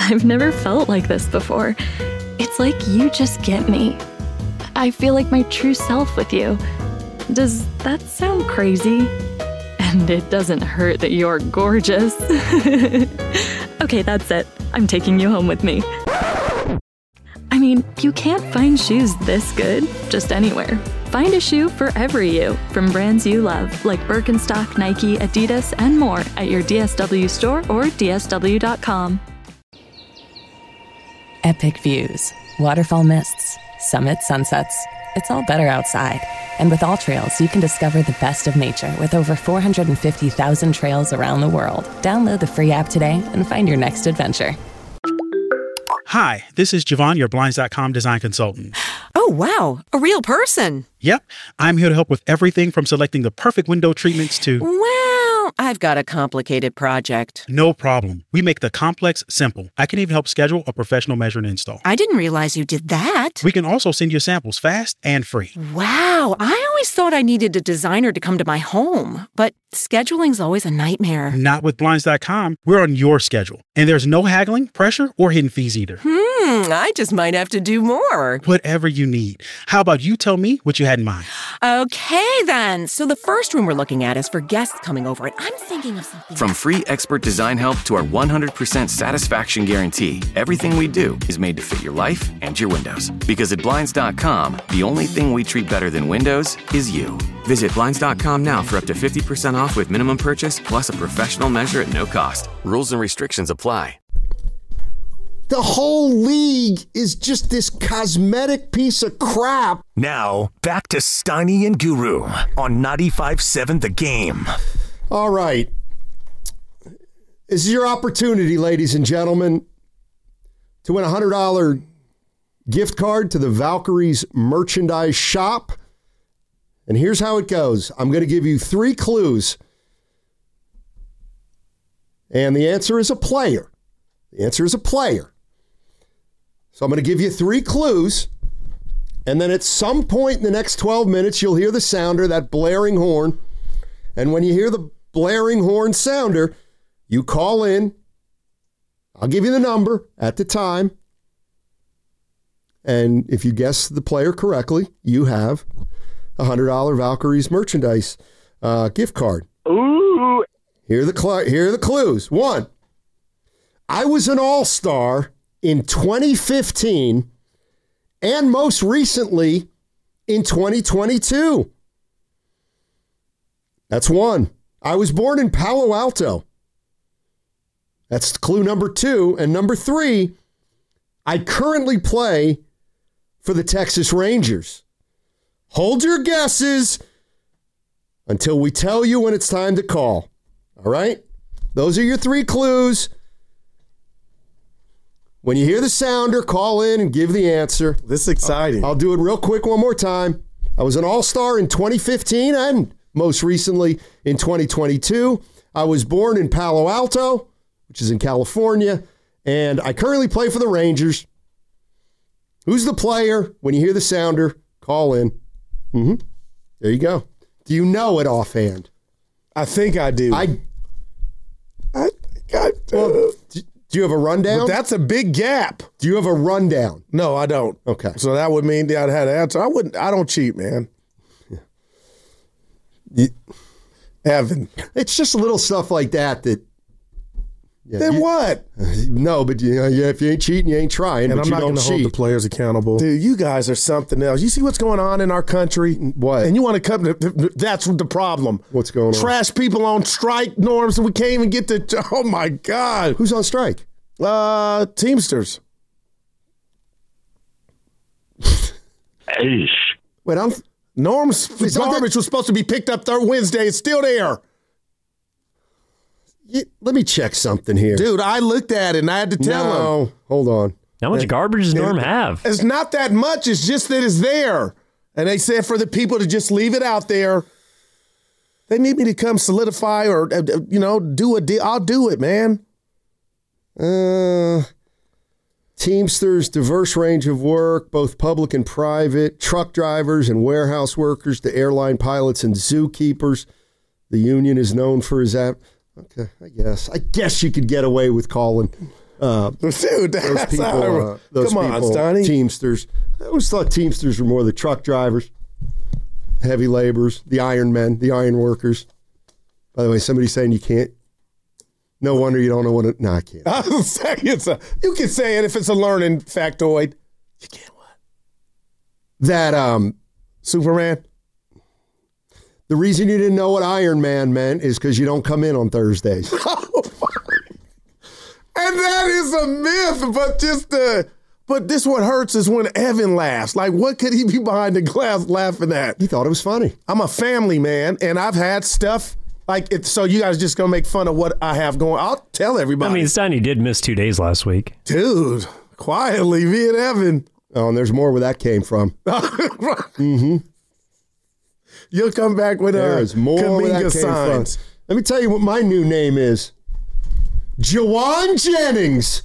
I've never felt like this before. It's like you just get me. I feel like my true self with you. Does that sound crazy? And it doesn't hurt that you're gorgeous. Okay, that's it. I'm taking you home with me. I mean, you can't find shoes this good just anywhere. Find a shoe for every you from brands you love, like Birkenstock, Nike, Adidas, and more at your DSW store or DSW.com. Epic views, waterfall mists, summit sunsets. It's all better outside. And with AllTrails, you can discover the best of nature with over 450,000 trails around the world. Download the free app today and find your next adventure. Hi, this is Javon, your Blinds.com design consultant. Oh, wow. A real person. Yep. I'm here to help with everything from selecting the perfect window treatments to... Well, I've got a complicated project. No problem. We make the complex simple. I can even help schedule a professional measure and install. I didn't realize you did that. We can also send you samples fast and free. Wow. I always thought I needed a designer to come to my home, but scheduling's always a nightmare. Not with Blinds.com. We're on your schedule. And there's no haggling, pressure, or hidden fees either. I just might have to do more. Whatever you need. How about you tell me what you had in mind? Okay, then. So the first room we're looking at is for guests coming over, and I'm thinking of something. From free expert design help to our 100% satisfaction guarantee, everything we do is made to fit your life and your windows. Because at Blinds.com, the only thing we treat better than windows is you. Visit Blinds.com now for up to 50% off with minimum purchase plus a professional measure at no cost. Rules and restrictions apply. The whole league is just this cosmetic piece of crap. Now, back to Steiny and Guru on 95.7 The Game. All right. This is your opportunity, ladies and gentlemen, to win a $100 gift card to the Valkyries merchandise shop. And here's how it goes. I'm going to give you 3 clues. And the answer is a player. The answer is a player. So I'm going to give you 3 clues, and then at some point in the next 12 minutes, you'll hear the sounder, that blaring horn. And when you hear the blaring horn sounder, you call in. I'll give you the number at the time. And if you guess the player correctly, you have a $100 Valkyries merchandise gift card. Ooh. Here are the clues. 1, I was an all-star in 2015 and most recently in 2022. That's 1. I was born in Palo Alto. That's clue number 2. And number 3, I currently play for the Texas Rangers. Hold your guesses until we tell you when it's time to call. All right? Those are your 3 clues. When you hear the sounder, call in and give the answer. This is exciting. I'll do it real quick one more time. I was an all-star in 2015 and most recently in 2022. I was born in Palo Alto, which is in California, and I currently play for the Rangers. Who's the player? When you hear the sounder, call in. There you go. Do you know it offhand? I think I do. Do you have a rundown? But that's a big gap. Do you have a rundown? No, I don't. Okay. So that would mean I'd have to answer. I don't cheat, man. Evan. It's just little stuff like that. Yeah, then what? No, but if you ain't cheating, you ain't trying. And but I'm not going to hold the players accountable. Dude, you guys are something else. You see what's going on in our country? What? And you want to come to, that's the problem. What's going on? Trash people on strike, Norm, so we can't even get to, oh my God. Who's on strike? Teamsters. Wait, Norm's garbage was supposed to be picked up Wednesday. It's still there. Let me check something here. Dude, I looked at it and I had to tell him. No, hold on. How much garbage does Norm have? It's not that much. It's just that it's there. And they said for the people to just leave it out there. They need me to come solidify or, do a deal. I'll do it, man. Teamsters, diverse range of work, both public and private, truck drivers and warehouse workers, to airline pilots and zookeepers. The union is known for his Okay, I guess you could get away with calling Dude, that's those come on, people, Stoney. Teamsters. I always thought Teamsters were more the truck drivers, heavy laborers, the iron men, the iron workers. By the way, somebody's saying you can't. No wonder you don't know what it. No, I can't. I was saying you can say it if it's a learning factoid. You can't what? That Superman. The reason you didn't know what Iron Man meant is because you don't come in on Thursdays. And that is a myth, but this what hurts is when Evan laughs. Like, what could he be behind the glass laughing at? He thought it was funny. I'm a family man, and I've had stuff like it. So you guys just gonna make fun of what I have going? I'll tell everybody. I mean, Steiny did miss 2 days last week. Dude, quietly, me and Evan. Oh, and there's more where that came from. Mm-hmm. You'll come back with There's more where that came signs. from. Let me tell you what my new name is. Juwan Jennings.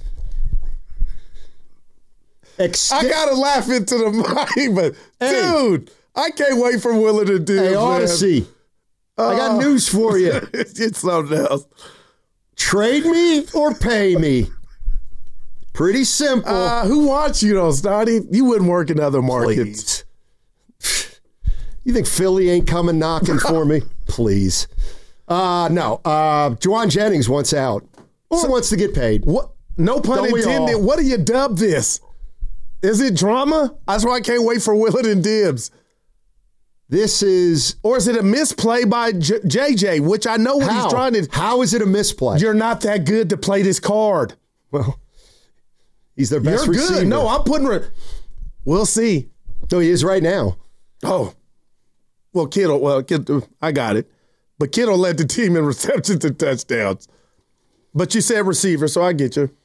I gotta laugh into the mic, but dude, I can't wait for Willard to do. Hey, Odyssey, I got news for you. It's something else. Trade me or pay me. Pretty simple. Who wants you though, Snotty? You wouldn't work in other markets. Please. You think Philly ain't coming knocking for me? Please. No. Juwan Jennings wants out. Or wants to get paid. What? No pun intended. What do you dub this? Is it drama? That's why I can't wait for Willard and Dibbs. This is... Or is it a misplay by JJ, which I know what he's trying to... How is it a misplay? You're not that good to play this card. Well, he's their best receiver. You're good. No, I'm putting... We'll see. No, he is right now. Oh. Well, Kittle, I got it. But Kittle led the team in receptions and touchdowns. But you said receiver, so I get you.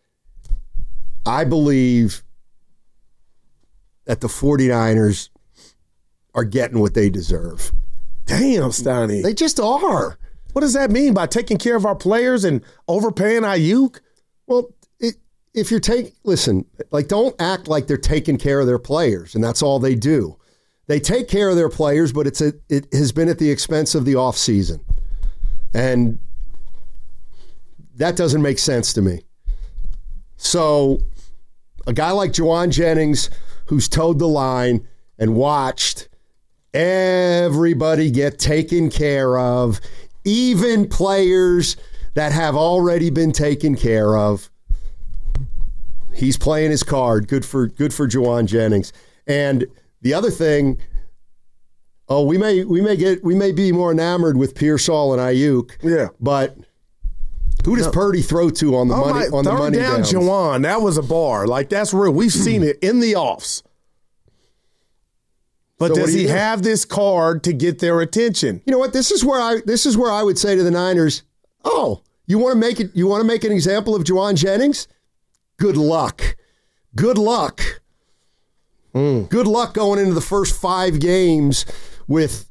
I believe that the 49ers are getting what they deserve. Damn, Steiny. They just are. What does that mean by taking care of our players and overpaying Ayuk? Well, if you're listen, like, don't act like they're taking care of their players, and that's all they do. They take care of their players, but it has been at the expense of the offseason. And that doesn't make sense to me. So a guy like Juwan Jennings, who's towed the line and watched everybody get taken care of, even players that have already been taken care of, he's playing his card. Good for Juwan Jennings. And the other thing, we may be more enamored with Pearsall and Ayuk. Yeah. But who does Purdy throw to on the money on the money down downs? Juwan, that was a bar. Like, that's real. We've seen it in the offs. But so does he have this card to get their attention? You know what? This is where I would say to the Niners, you want to make an example of Juwan Jennings? Good luck. Good luck. Good luck going into the first 5 games with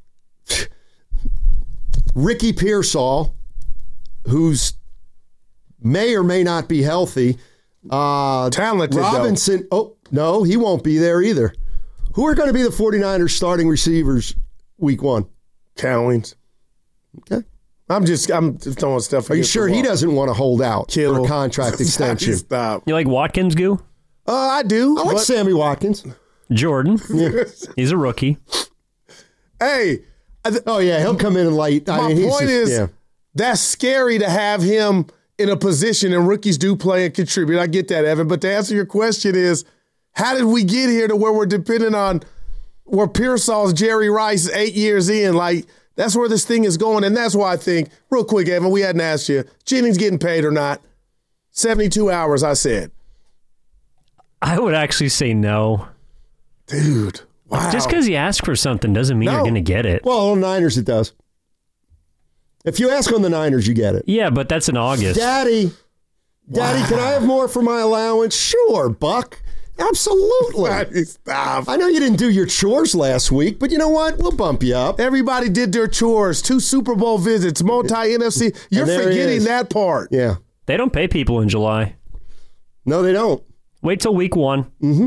Ricky Pearsall, who's may or may not be healthy. Talented, Robinson. Though. Oh, no, he won't be there either. Who are going to be the 49ers starting receivers week 1? Cowlings. Okay. I'm just throwing stuff. Are you sure he doesn't want to hold out Kittle. for a contract extension? Stop. You like Watkins, Goo? I do. I like Sammy Watkins. Jordan. He's a rookie. Hey. He'll come in and light. My point is, that's scary to have him in a position, and rookies do play and contribute. I get that, Evan. But to answer your question is, how did we get here to where we're dependent on where Pearsall's Jerry Rice 8 years in? Like, that's where this thing is going. And that's why I think, real quick, Evan, we hadn't asked you, Jennings getting paid or not? 72 hours, I said. I would actually say no. Dude, wow. Just because you ask for something doesn't mean you're going to get it. Well, on the Niners, it does. If you ask on the Niners, you get it. Yeah, but that's in August. Daddy, can I have more for my allowance? Sure, Buck. Absolutely. Stop. I know you didn't do your chores last week, but you know what? We'll bump you up. Everybody did their chores. 2 Super Bowl visits, multi-NFC. You're forgetting that part. Yeah. They don't pay people in July. No, they don't. Wait till week 1. Mm-hmm.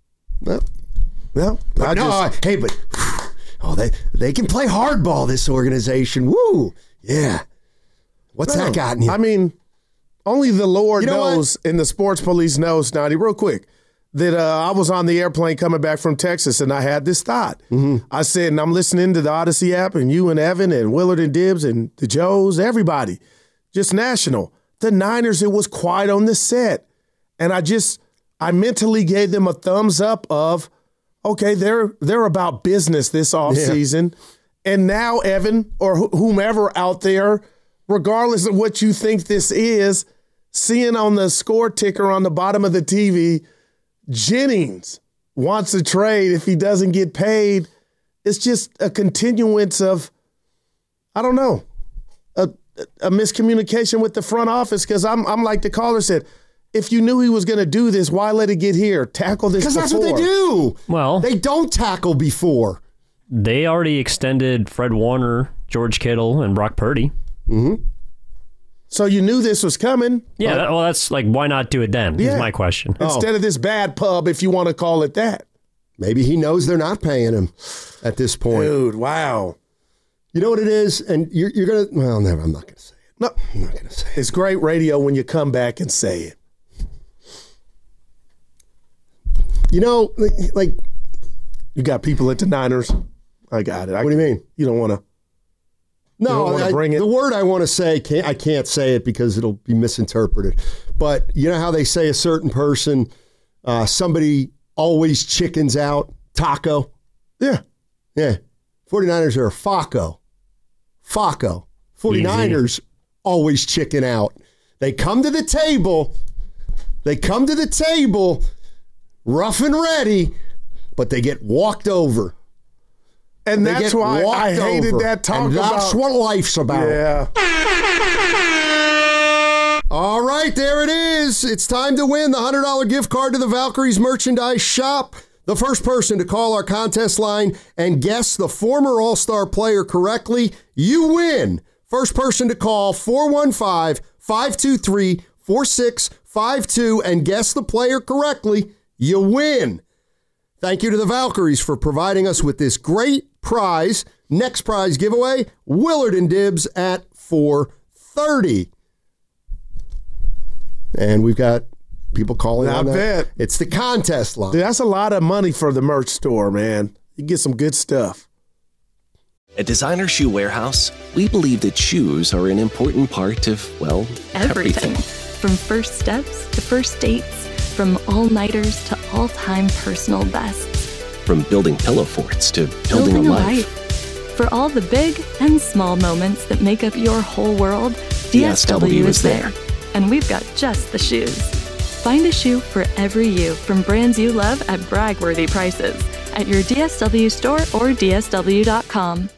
They can play hardball, this organization. Woo. Yeah. What's that gotten you? I mean, Only the Lord You know knows, and the sports police knows, Snotty, real quick, that I was on the airplane coming back from Texas, and I had this thought. I said, and I'm listening to the Odyssey app, and you and Evan and Willard and Dibbs and the Joes, everybody, just national. The Niners, it was quiet on the set. And I mentally gave them a thumbs up of, okay, they're about business this offseason. Yeah. And now, Evan, or whomever out there, regardless of what you think this is, seeing on the score ticker on the bottom of the TV, Jennings wants a trade if he doesn't get paid. It's just a continuance of, I don't know, a miscommunication with the front office, because I'm like the caller said, if you knew he was going to do this, why let it get here? Tackle this before. Because that's what they do. Well, they don't tackle before. They already extended Fred Warner, George Kittle, and Brock Purdy. Mm-hmm. So you knew this was coming. Yeah, that's like, why not do it then? Yeah. Is my question. Instead of this bad pub, if you want to call it that. Maybe he knows they're not paying him at this point. Dude, wow. You know what it is? And you're going to, well, never, I'm not going to say it. No, I'm not going to say it. It's great radio when you come back and say it. You know, like. You got people at the Niners. I got it. What do you mean? You don't want to. No, bring it. The word I want to say, I can't say it because it'll be misinterpreted. But you know how they say a certain person, somebody always chickens out? Taco? Yeah. Yeah. 49ers are a FACO. 49ers Easy. always chicken out. They come to the table. Rough and ready, but they get walked over. And that's why I hated that talk and that's what life's about. Yeah. All right, there it is. It's time to win the $100 gift card to the Valkyries merchandise shop. The first person to call our contest line and guess the former All-Star player correctly, you win. First person to call 415-523-4652 and guess the player correctly, you win. Thank you to the Valkyries for providing us with this great prize. Next prize giveaway, Willard and Dibbs at 4:30. And we've got people calling on that. Bet. It's the contest line. Dude, that's a lot of money for the merch store, man. You get some good stuff. At Designer Shoe Warehouse, we believe that shoes are an important part of, well, everything. From first steps to first dates, from all-nighters to all-time personal bests. From building pillow forts to building a life. For all the big and small moments that make up your whole world, DSW is there. And we've got just the shoes. Find a shoe for every you from brands you love at brag-worthy prices at your DSW store or DSW.com.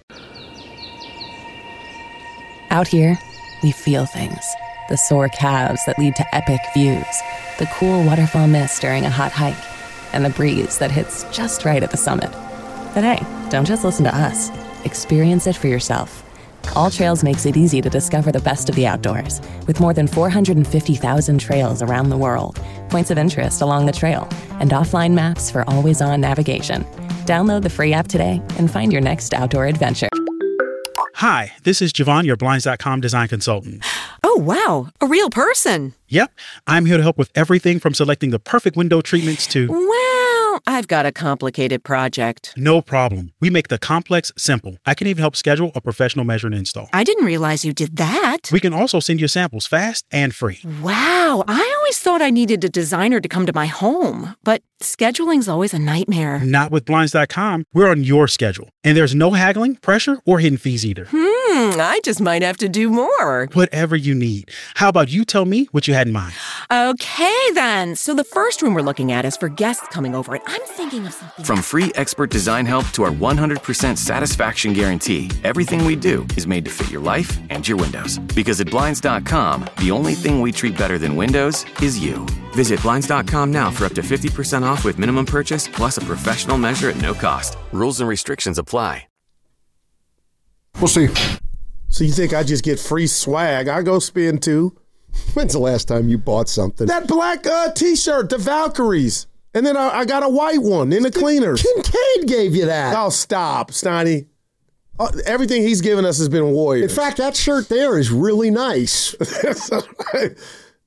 Out here, we feel things. The sore calves that lead to epic views, the cool waterfall mist during a hot hike, and the breeze that hits just right at the summit. But hey, don't just listen to us. Experience it for yourself. All Trails makes it easy to discover the best of the outdoors, with more than 450,000 trails around the world, points of interest along the trail, and offline maps for always-on navigation. Download the free app today and find your next outdoor adventure. Hi, this is Javon, your Blinds.com design consultant. Oh, wow. A real person. Yep, I'm here to help with everything from selecting the perfect window treatments to... Well, I've got a complicated project. No problem. We make the complex simple. I can even help schedule a professional measure and install. I didn't realize you did that. We can also send you samples fast and free. Wow, I always thought I needed a designer to come to my home, but scheduling's always a nightmare. Not with Blinds.com. We're on your schedule. And there's no haggling, pressure, or hidden fees either. I just might have to do more. Whatever you need. How about you tell me what you had in mind? Okay, then. So the first room we're looking at is for guests coming over, and I'm thinking of something. From free expert design help to our 100% satisfaction guarantee, everything we do is made to fit your life and your windows. Because at Blinds.com, the only thing we treat better than windows is you. Visit Blinds.com now for up to 50% off with minimum purchase plus a professional measure at no cost. Rules and restrictions apply. We'll see. So you think I just get free swag? I go spend $2. When's the last time you bought something? That black T-shirt, the Valkyries. And then I got a white one in the cleaners. Kincaid gave you that. Oh, stop, Stoney. Everything he's given us has been Warriors. In fact, that shirt there is really nice.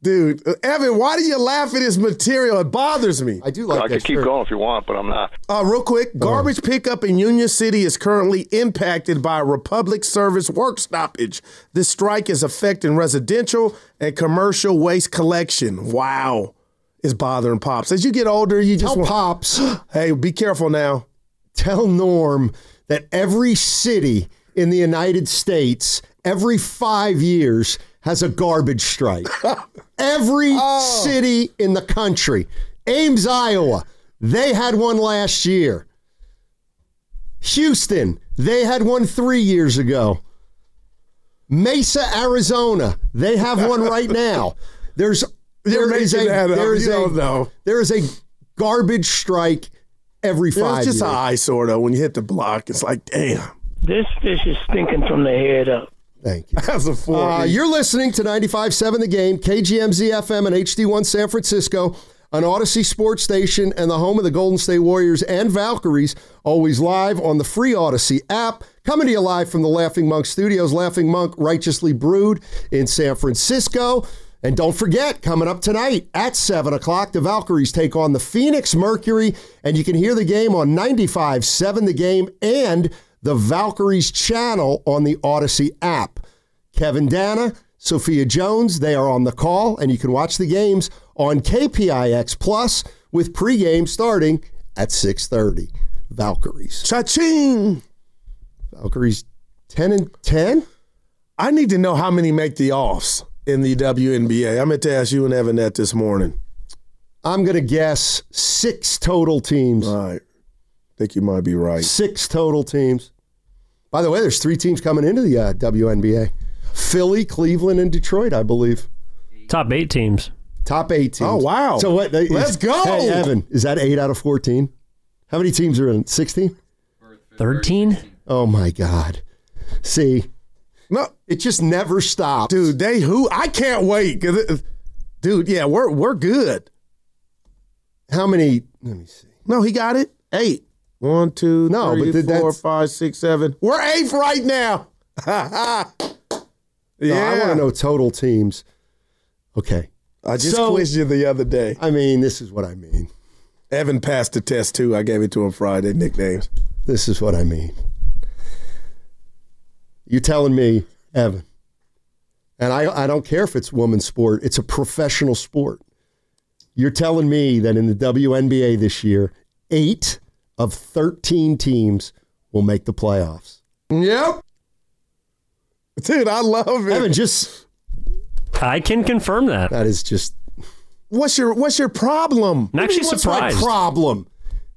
Dude, Evan, why do you laugh at his material? It bothers me. I do like I that could keep shirt. going if you want, but I'm not. Real quick, garbage pickup in Union City is currently impacted by a Republic Service work stoppage. This strike is affecting residential and commercial waste collection. Wow. It's bothering Pops. As you get older, you just Tell Pops. Hey, be careful now. Tell Norm that every city in the United States, every 5 years, has a garbage strike. Every city in the country. Ames, Iowa, they had one last year. Houston, they had one 3 years ago. Mesa, Arizona, they have one right now. There is a garbage strike every 5 years. It's just an eyesore, though. When you hit the block, it's like, damn. This fish is stinking from the head up. Thank you. That's a 4. You're listening to 95.7 The Game, KGMZ FM and HD1 San Francisco, an Odyssey sports station and the home of the Golden State Warriors and Valkyries, always live on the free Odyssey app. Coming to you live from the Laughing Monk Studios. Laughing Monk, righteously brewed in San Francisco. And don't forget, coming up tonight at 7 o'clock, the Valkyries take on the Phoenix Mercury, and you can hear the game on 95.7 The Game and the Valkyries channel on the Odyssey app. Kevin Dana, Sophia Jones, they are on the call, and you can watch the games on KPIX Plus with pregame starting at 6:30. Valkyries. Cha-ching! Valkyries 10-10? I need to know how many make the offs in the WNBA. I meant to ask you and Evan that this morning. I'm going to guess 6 total teams. All right. I think you might be right. 6 total teams. By the way, there's 3 teams coming into the WNBA. Philly, Cleveland, and Detroit, I believe. Top 8 teams. Top 8 teams. Oh, wow. So what? Let's go. Hey, Evan, is that 8 out of 14? How many teams are in? 16? 13? Oh, my God. See, no, it just never stops. Dude, I can't wait. Dude, yeah, we're good. How many? Let me see. No, he got it. 8. 1, 2, 3, 4, 5, 6, 7. We're 8th right now. Yeah. No, I want to know total teams. Okay. I just quizzed you the other day. I mean, this is what I mean. Evan passed the test, too. I gave it to him Friday, nicknames. This is what I mean. You're telling me, Evan, and I don't care if it's women's sport, it's a professional sport. You're telling me that in the WNBA this year, 8 of 13 teams will make the playoffs. Yep. Dude, I love it. Evan, I can confirm that. That is just... What's your problem? I'm actually What's surprised. my problem?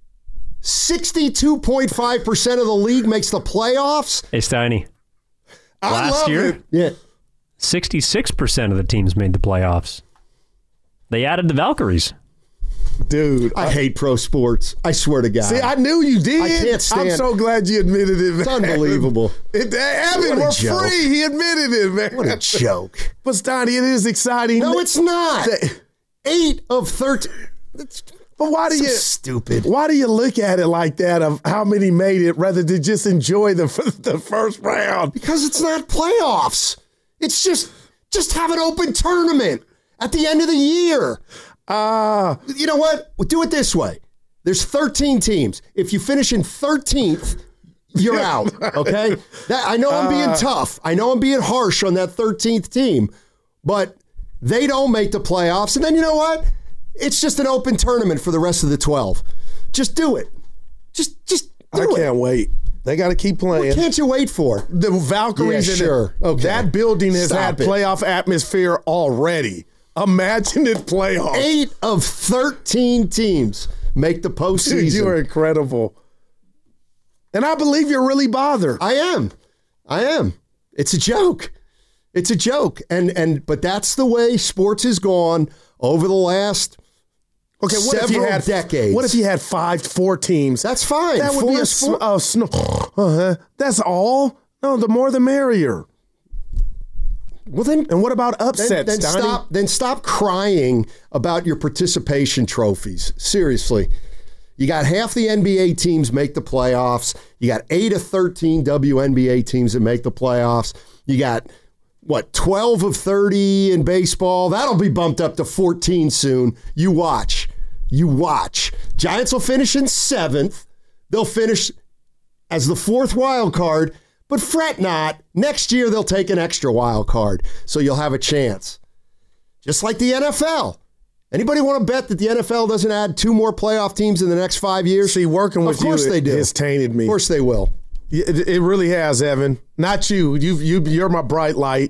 62.5% of the league makes the playoffs? Hey, Steiny. Last year, it. Yeah. 66% of the teams made the playoffs. They added the Valkyries. Dude, I hate pro sports. I swear to God. See, I knew you did. I can't stand. I'm so glad you admitted it, man. It's unbelievable. Evan, we're free. He admitted it, man. What a joke. But Steiny, it is exciting. No, it's not. 8 of 13. But why do so you stupid? Why do you look at it like that of how many made it rather than just enjoy the first round? Because it's not playoffs. It's just have an open tournament at the end of the year. You know what? We'll do it this way. There's 13 teams. If you finish in 13th, you're out. Okay? I know I'm being tough. I know I'm being harsh on that 13th team, but they don't make the playoffs. And then you know what? It's just an open tournament for the rest of the 12. Just do it. Just do it. I can't wait. They got to keep playing. What can't you wait for? The Valkyries. Yeah, sure. Okay. That building has had it. playoff atmosphere already. Imagine it playoffs. 8 of 13 teams make the postseason. Dude, you are incredible. And I believe you're really bothered. I am. It's a joke. It's a joke. But that's the way sports has gone over the last several decades. What if you had 4 teams? That's fine. That would be that's all. No, the more the merrier. Well, then, and what about upsets? Then stop crying about your participation trophies. Seriously. You got half the NBA teams make the playoffs. You got 8 of 13 WNBA teams that make the playoffs. You got 12 of 30 in baseball. That'll be bumped up to 14 soon. You watch. Giants will finish in 7th. They'll finish as the 4th wild card, but fret not. Next year, they'll take an extra wild card, so you'll have a chance. Just like the NFL. Anybody want to bet that the NFL doesn't add 2 more playoff teams in the next 5 years? See, working with you, they do. Has tainted me. Of course they will. It really has, Evan. Not you. You're my bright light.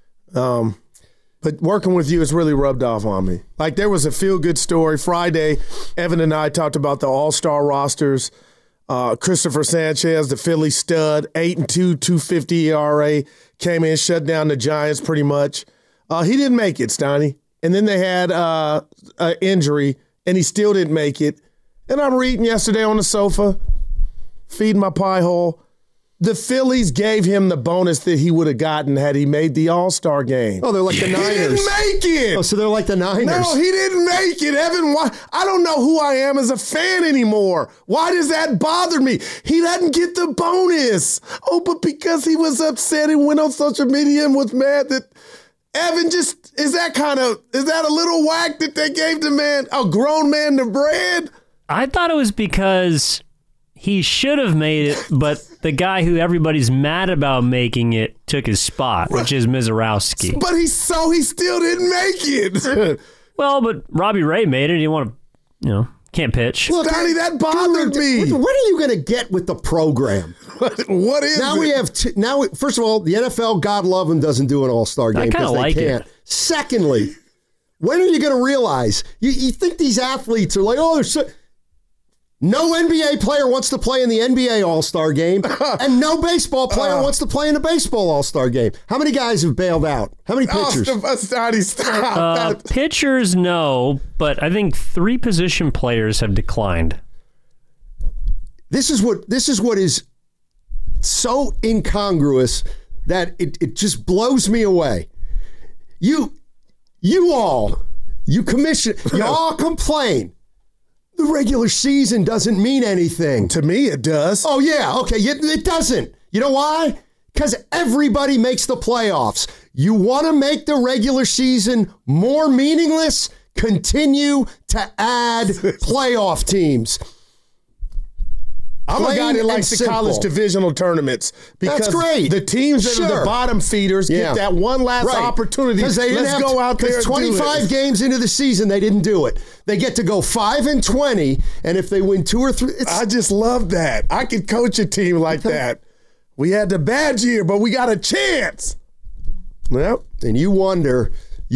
But working with you has really rubbed off on me. Like, there was a feel-good story. Friday, Evan and I talked about the all-star rosters. Christopher Sanchez, the Philly stud, 8-2, 250 ERA, came in, shut down the Giants pretty much. He didn't make it, Stoney. And then they had an injury, and he still didn't make it. And I'm reading yesterday on the sofa, feeding my pie hole. The Phillies gave him the bonus that he would have gotten had he made the All-Star game. Oh, they're like the Niners. He didn't make it. Oh, so they're like the Niners. No, he didn't make it, Evan. Why? I don't know who I am as a fan anymore. Why does that bother me? He doesn't get the bonus. Oh, but because he was upset and went on social media and was mad that Evan just, is that a little whack that they gave the man, a grown man, the bread? I thought it was because he should have made it, but the guy who everybody's mad about making it took his spot, which is Mizorowski. But he still didn't make it. Well, but Robbie Ray made it. He can't pitch. Look, Donnie, that bothered me. What are you going to get with the program? What is now it? We have first of all, the NFL, God love them, doesn't do an all-star game because they can't. Secondly, when are you going to realize? You think these athletes are like, oh, they're so... No NBA player wants to play in the NBA All-Star game, and no baseball player wants to play in the baseball All-Star game. How many guys have bailed out? How many pitchers? Stop. Pitchers, no, but I think 3 position players have declined. This is what is so incongruous that it just blows me away. You all complain. The regular season doesn't mean anything. To me, it does. Oh, yeah. Okay. It doesn't. You know why? Because everybody makes the playoffs. You want to make the regular season more meaningless? Continue to add playoff teams. I'm a guy that likes the college divisional tournaments because that's great. The teams that are the bottom feeders get that one last opportunity. Because they didn't go out there. 25 games into the season, they didn't do it. They get to go 5-20, and if they win 2 or 3, I just love that. I could coach a team like that. We had the bad year, but we got a chance. Yep. And you wonder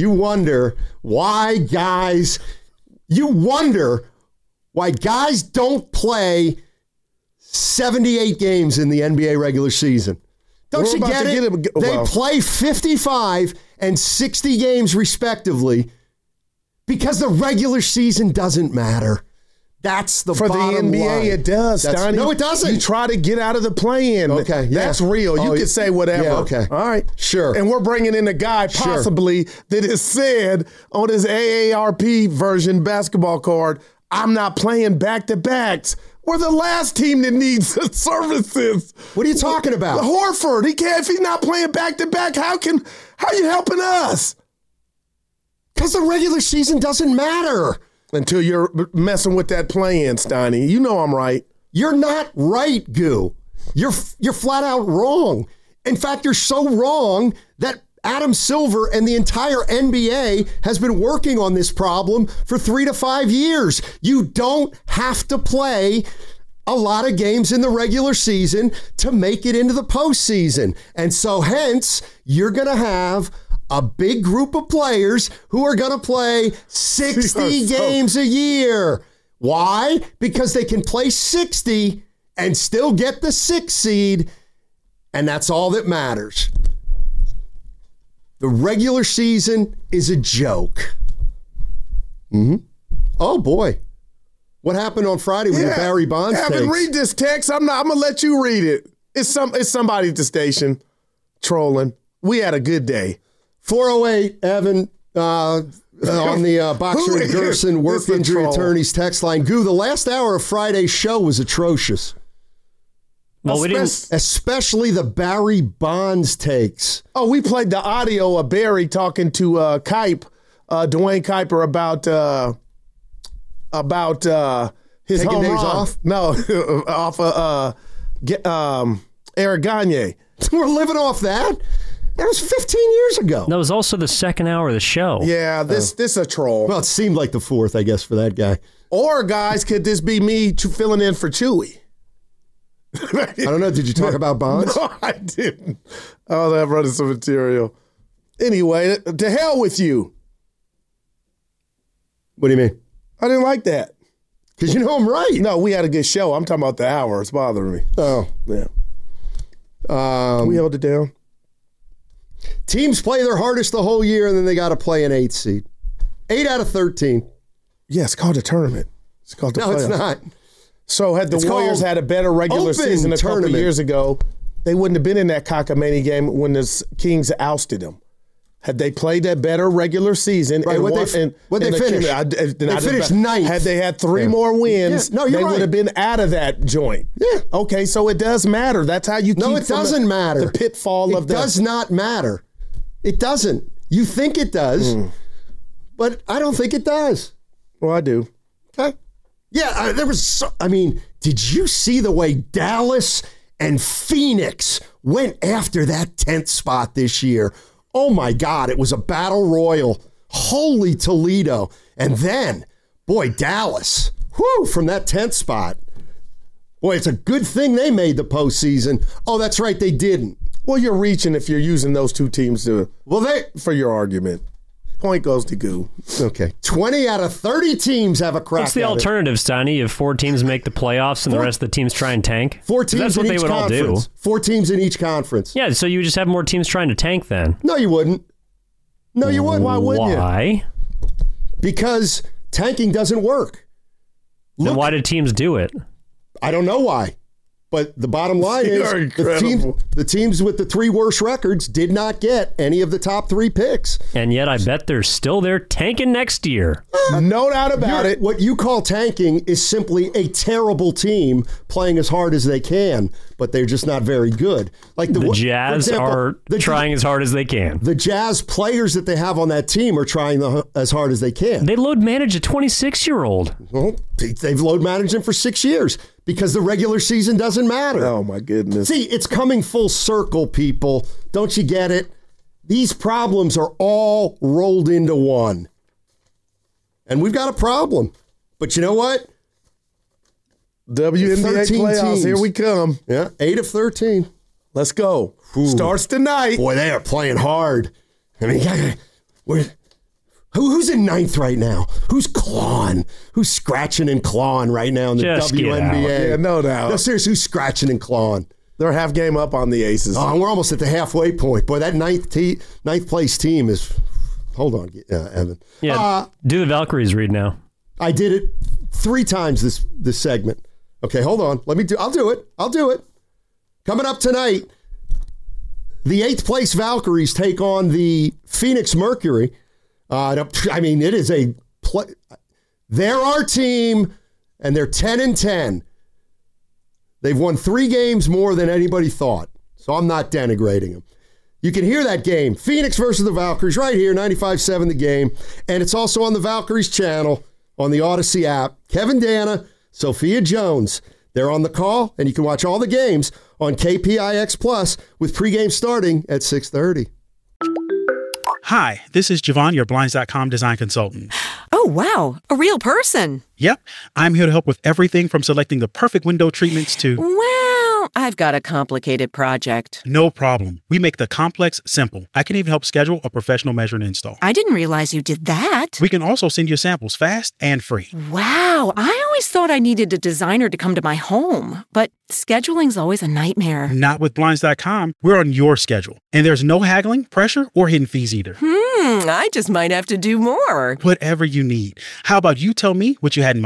why guys. You wonder why guys don't play 78 games in the NBA regular season. Don't you get it? They play 55 and 60 games respectively because the regular season doesn't matter. That's the bottom line. For the NBA, it does, Donnie. No, it doesn't. You try to get out of the play-in. Okay, yeah. That's real. You can say whatever. Yeah, okay. All right. Sure. And we're bringing in a guy possibly that has said on his AARP version basketball card, I'm not playing back-to-backs. We're the last team that needs services. What are you talking about? Horford. He can't. If he's not playing back-to-back, how are you helping us? Because the regular season doesn't matter. Until you're messing with that play-in, Steiny. You know I'm right. You're not right, Goo. You're flat out wrong. In fact, you're so wrong that Adam Silver and the entire NBA has been working on this problem for 3 to 5 years. You don't have to play a lot of games in the regular season to make it into the postseason. And so hence, you're going to have a big group of players who are going to play 60 games a year. Why? Because they can play 60 and still get the 6th seed, and that's all that matters. The regular season is a joke. Mm-hmm. Oh, boy. What happened on Friday with Barry Bonds takes? Evan, read this text. I'm going to let you read it. It's somebody at the station trolling. We had a good day. 408, Evan, on the Boxer and Gerson work injury attorneys text line. Goo, the last hour of Friday's show was atrocious. Well, we didn't. Especially the Barry Bonds takes. Oh, we played the audio of Barry talking to Dwayne Kuiper about his taking home days run. off? No, off Eric Gagne. We're living off that? That was 15 years ago. That was also the second hour of the show. Yeah, this a troll. Well, it seemed like the fourth, I guess, for that guy. Or, guys, could this be me filling in for Chewy? I don't know. Did you talk about Bonds? No, I didn't. Oh, that running some material. Anyway, to hell with you. What do you mean? I didn't like that. Because you know I'm right. No, we had a good show. I'm talking about the hour. It's bothering me. Oh. Yeah. We held it down. Teams play their hardest the whole year, and then they got to play an 8 seed. 8 out of 13. Yeah, it's called a tournament. It's called the playoffs. No, it's not. So had the Warriors had a better regular season a couple of years ago, they wouldn't have been in that cockamamie game when the Kings ousted them. Had they played that better regular season, right? What they finish? They finished ninth. Had they had three more wins, they would have been out of that joint. Yeah. Okay, so it does matter. That's how you keep. No, it doesn't matter. The pitfall of it does not matter. It doesn't. You think it does, but I don't think it does. Well, I do. Okay. Yeah, there was. Did you see the way Dallas and Phoenix went after that 10th spot this year? Oh, my God, it was a battle royal. Holy Toledo. And then, boy, Dallas, from that 10th spot. Boy, it's a good thing they made the postseason. Oh, that's right, they didn't. Well, you're reaching if you're using those two teams for your argument. Point goes to Goo. Okay. 20 out of 30 teams have a crack. What's the alternative, Steiny, if 4 teams make the playoffs and the rest of the teams try and tank? 4 teams that's what in they each would conference. all do. 4 teams in each conference. Yeah, so you would just have more teams trying to tank then. No, you wouldn't. No, you wouldn't. Why wouldn't you? Why? Because tanking doesn't work. Then why did teams do it? I don't know why. But the bottom line is the teams with the 3 worst records did not get any of the top 3 picks. And yet I bet they're still there tanking next year. No doubt about it. What you call tanking is simply a terrible team playing as hard as they can, but they're just not very good. Like the Jazz are trying as hard as they can. The Jazz players that they have on that team are trying as hard as they can. They load manage a 26-year-old. Well, they've load managed him for 6 years. Because the regular season doesn't matter. Oh, my goodness. See, it's coming full circle, people. Don't you get it? These problems are all rolled into one. And we've got a problem. But you know what? WNBA playoffs, teams. Here we come. Yeah, 8 of 13. Let's go. Ooh. Starts tonight. Boy, they are playing hard. I mean, who's in 9th right now? Who's clawing? Who's scratching and clawing right now in the WNBA? Yeah, no doubt. No, seriously, who's scratching and clawing? They're half game up on the Aces. Oh, and we're almost at the halfway point. Boy, that ninth place team is... Hold on, Evan. Yeah, do the Valkyries read now. I did it 3 times this segment. Okay, hold on. I'll do it. Coming up tonight, the 8th place Valkyries take on the Phoenix Mercury. It is they're our team, and they're 10-10. They've won 3 games more than anybody thought, so I'm not denigrating them. You can hear that game, Phoenix versus the Valkyries, right here, 95.7 The Game, and it's also on the Valkyries channel on the Odyssey app. Kevin Dana, Sophia Jones, they're on the call, and you can watch all the games on KPIX Plus with pregame starting at 6:30. Hi, this is Javon, your Blinds.com design consultant. Oh, wow. A real person. Yep. I'm here to help with everything from selecting the perfect window treatments to... Well, I've got a complicated project. No problem. We make the complex simple. I can even help schedule a professional measure and install. I didn't realize you did that. We can also send you samples fast and free. Wow. I always thought I needed a designer to come to my home, but scheduling's always a nightmare. Not with Blinds.com. We're on your schedule. And there's no haggling, pressure, or hidden fees either. I just might have to do more. Whatever you need. How about you tell me what you had in mind?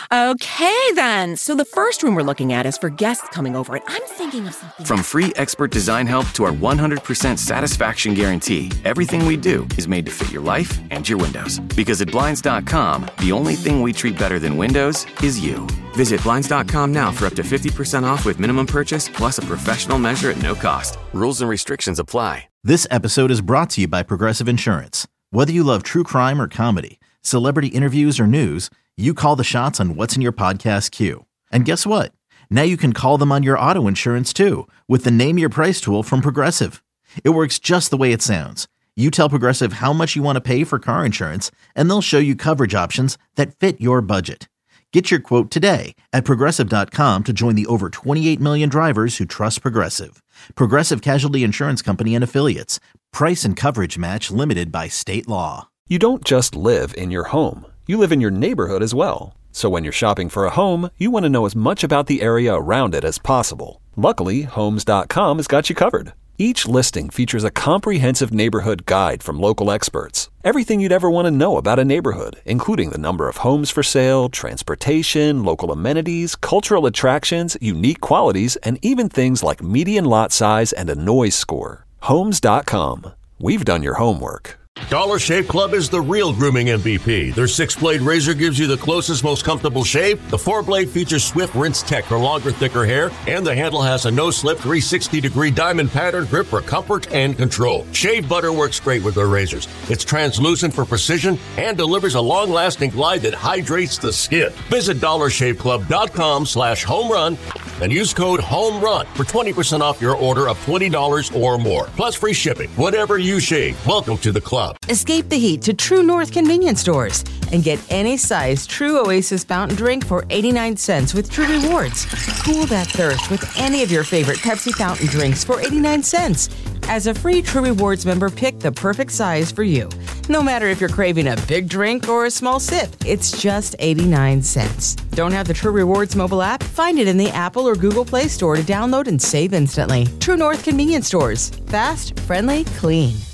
Okay, then. So the first room we're looking at is for guests coming over, and I'm thinking of something. From free expert design help to our 100% satisfaction guarantee, everything we do is made to fit your life and your windows. Because at Blinds.com, the only thing we treat better than windows is you. Visit Blinds.com now for up to 50% off with minimum purchase plus a professional measure at no cost. Rules and restrictions apply. This episode is brought to you by Progressive Insurance. Whether you love true crime or comedy, celebrity interviews or news, you call the shots on what's in your podcast queue. And guess what? Now you can call them on your auto insurance too with the Name Your Price tool from Progressive. It works just the way it sounds. You tell Progressive how much you want to pay for car insurance, and they'll show you coverage options that fit your budget. Get your quote today at Progressive.com to join the over 28 million drivers who trust Progressive. Progressive Casualty Insurance Company and Affiliates. Price and coverage match limited by state law. You don't just live in your home. You live in your neighborhood as well. So when you're shopping for a home, you want to know as much about the area around it as possible. Luckily, Homes.com has got you covered. Each listing features a comprehensive neighborhood guide from local experts. Everything you'd ever want to know about a neighborhood, including the number of homes for sale, transportation, local amenities, cultural attractions, unique qualities, and even things like median lot size and a noise score. Homes.com. We've done your homework. Dollar Shave Club is the real grooming MVP. Their 6-blade razor gives you the closest, most comfortable shave. The 4-blade features swift rinse tech for longer, thicker hair. And the handle has a no-slip 360-degree diamond pattern grip for comfort and control. Shave butter works great with their razors. It's translucent for precision and delivers a long-lasting glide that hydrates the skin. Visit DollarShaveClub.com/homerun and use code HOMERUN for 20% off your order of $20 or more. Plus free shipping. Whatever you shave, welcome to the club. Escape the heat to True North convenience stores and get any size True Oasis fountain drink for 89 cents with True Rewards. Cool that thirst with any of your favorite Pepsi fountain drinks for 89 cents. As a free True Rewards member, pick the perfect size for you. No matter if you're craving a big drink or a small sip, it's just 89 cents. Don't have the True Rewards mobile app? Find it in the Apple or Google Play Store to download and save instantly. True North convenience stores. Fast, friendly, clean.